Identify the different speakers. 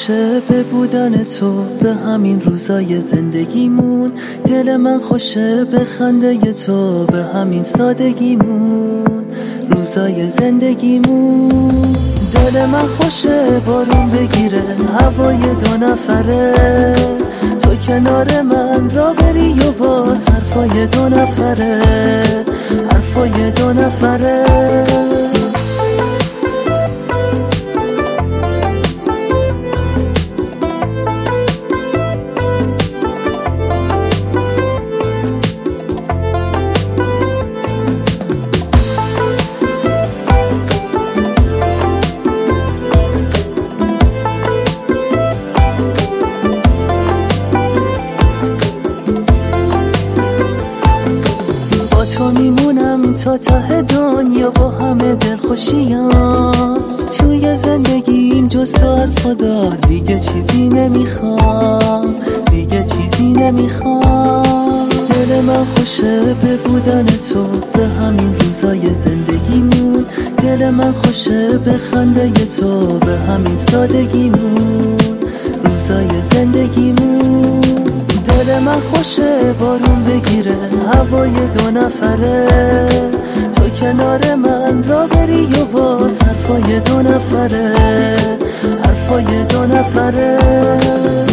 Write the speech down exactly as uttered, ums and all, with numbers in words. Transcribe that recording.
Speaker 1: خوشه به بودن تو، به همین روزای زندگیمون. دل من خوشه به خنده تو، به همین سادگیمون. روزای زندگیمون. دل من خوشه بارون بگیره هوای دو نفره، تو کنار من را بری و باز حرفای دو نفره، حرفای دو نفره. تو میمونم تا ته دنیا با همه دلخوشیام. توی زندگیم جز تو از خدا دیگه چیزی نمیخوام، دیگه چیزی نمیخوام. دل من خوشه به بودن تو، به همین روزای زندگیمون. دل من خوشه به خنده تو، به همین سادگیمون. روزای زندگیمون. دل من خوشه بارون بگیره هوای دو نفره، تو کنار من را بری و باز حرفای دو نفره، حرفای دو نفره.